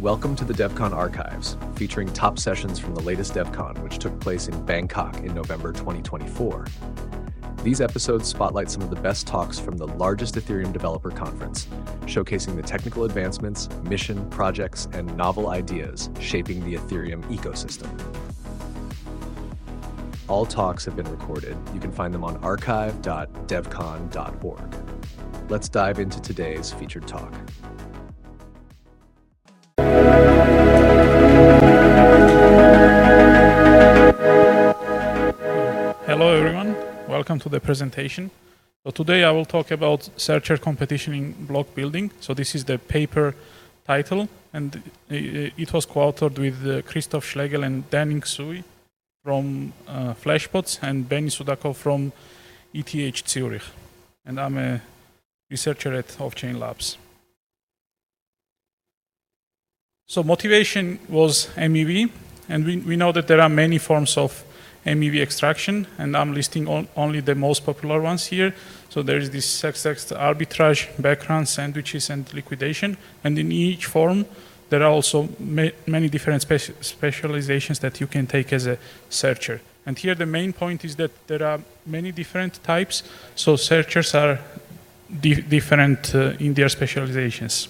Welcome to the DevCon Archives, featuring top sessions from the latest DevCon, which took place in Bangkok in November 2024. These episodes spotlight some of the best talks from the largest Ethereum developer conference, showcasing the technical advancements, mission, projects, and novel ideas shaping the Ethereum ecosystem. All talks have been recorded. You can find them on archive.devcon.org. Let's dive into today's featured talk. Hello everyone, welcome to the presentation. So today I will talk about searcher competition in block building. So this is the paper title, and it was co-authored with Christoph Schlegel and Danning Sui from Flashbots and Benny Sudakov from ETH Zurich. And I'm a researcher at Offchain Labs. So motivation was MEV, and we know that there are many forms of MEV extraction, and I'm listing only the most popular ones here. So there is this sex-text arbitrage, background, sandwiches, and liquidation. And in each form, there are also many different specializations that you can take as a searcher. And here the main point is that there are many different types, so searchers are different in their specializations.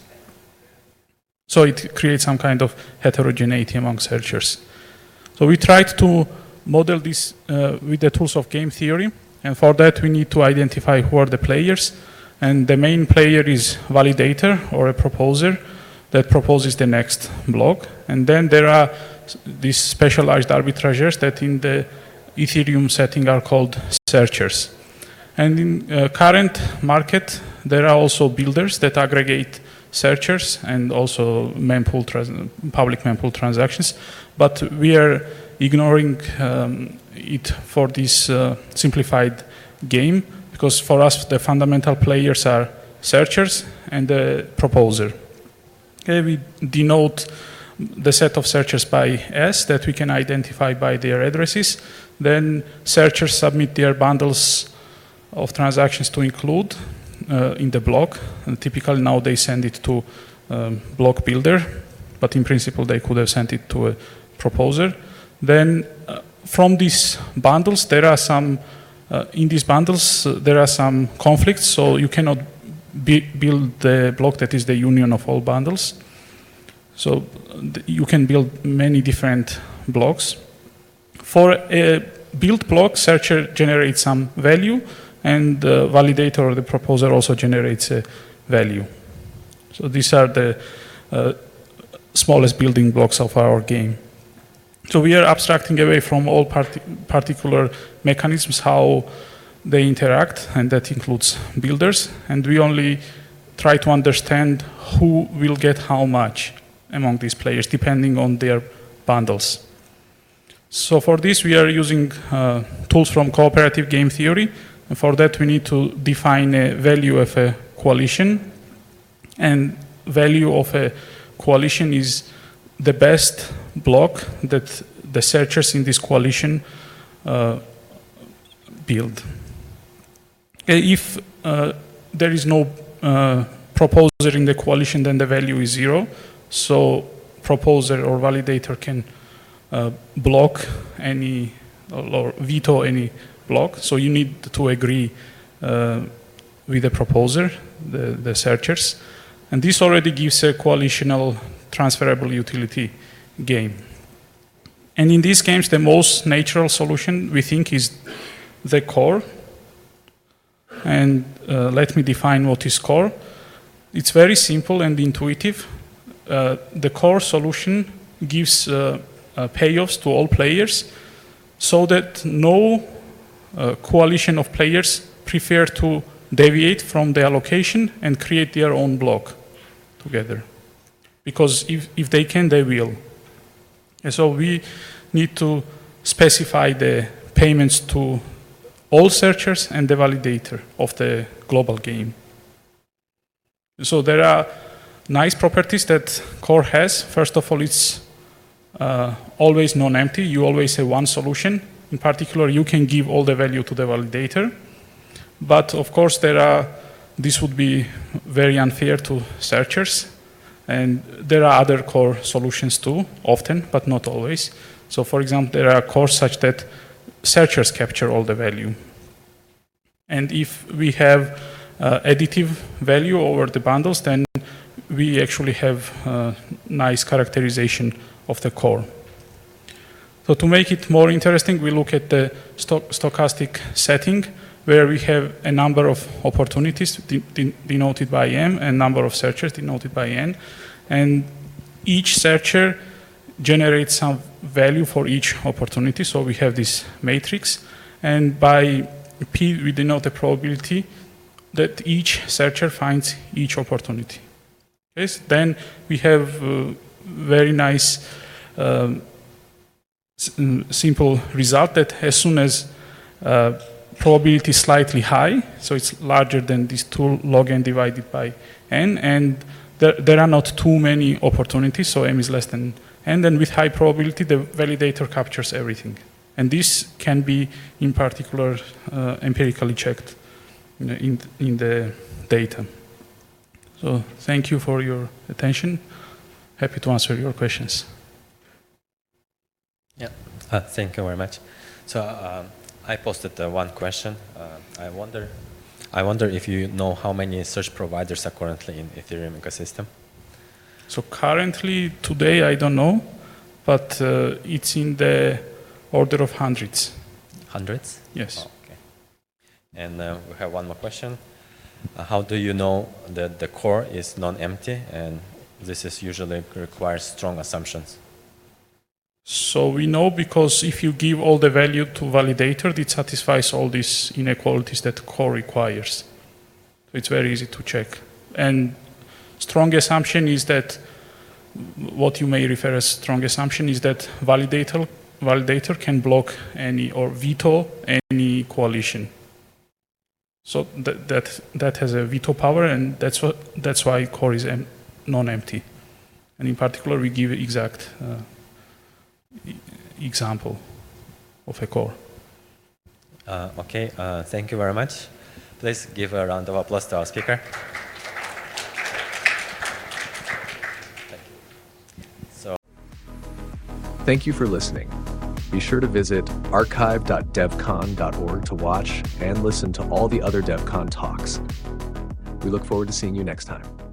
So it creates some kind of heterogeneity among searchers. So we tried to model this with the tools of game theory, and for that we need to identify who are the players, and the main player is validator or a proposer that proposes the next block, and then there are these specialized arbitrageurs that in the Ethereum setting are called searchers. And in current market there are also builders that aggregate searchers and also public mempool transactions, but we are ignoring it for this simplified game, because for us the fundamental players are searchers and the proposer. Okay, we denote the set of searchers by S that we can identify by their addresses. Then searchers submit their bundles of transactions to include in the block, and typically now they send it to block builder, but in principle they could have sent it to a proposer. Then from these bundles, there are some, in these bundles, there are some conflicts, so you cannot build the block that is the union of all bundles. So you can build many different blocks. For a built block, searcher generates some value, and the validator or the proposer also generates a value. So these are the smallest building blocks of our game. So we are abstracting away from all particular mechanisms, how they interact, and that includes builders, and we only try to understand who will get how much among these players, depending on their bundles. So for this, we are using tools from cooperative game theory, and for that we need to define a value of a coalition, and value of a coalition is the best block that the searchers in this coalition build. If there is no proposer in the coalition, then the value is 0. So proposer or validator can block any or veto any block. So you need to agree with the proposer, the searchers. And this already gives a coalitional transferable utility game. And in these games, the most natural solution we think is the core. And let me define what is core. It's very simple and intuitive. The core solution gives payoffs to all players, so that no coalition of players prefer to deviate from the allocation and create their own block together. Because if they can, they will. And so we need to specify the payments to all searchers and the validator of the global game. So there are nice properties that core has. First of all, it's always non-empty. You always have one solution. In particular, you can give all the value to the validator. But of course, this would be very unfair to searchers. And there are other core solutions too, often, but not always. So for example, there are cores such that searchers capture all the value. And if we have additive value over the bundles, then we actually have nice characterization of the core. So to make it more interesting, we look at the stochastic setting, where we have a number of opportunities denoted by M and number of searchers denoted by N. And each searcher generates some value for each opportunity. So we have this matrix. And by P, we denote the probability that each searcher finds each opportunity. Yes? Then we have very nice simple result that as soon as probability is slightly high, so it's larger than this 2 log n divided by n, and there are not too many opportunities, so m is less than n, then with high probability the validator captures everything. And this can be in particular empirically checked in the data. So thank you for your attention. Happy to answer your questions. Yeah, thank you very much. So I posted one question. I wonder if you know how many search providers are currently in Ethereum ecosystem. So currently, today, I don't know, but it's in the order of hundreds. Hundreds? Yes. Oh, okay. And we have one more question. How do you know that the core is non-empty? And this is usually requires strong assumptions. So we know because if you give all the value to validator, it satisfies all these inequalities that core requires. So it's very easy to check. And strong assumption is that, what you may refer as strong assumption is that validator can block any or veto any coalition. So that has a veto power, and that's why core is non-empty. And in particular, we give exact example of a core. Okay, thank you very much. Please give a round of applause to our speaker. Thank you for listening. Be sure to visit archive.devcon.org to watch and listen to all the other DevCon talks. We look forward to seeing you next time.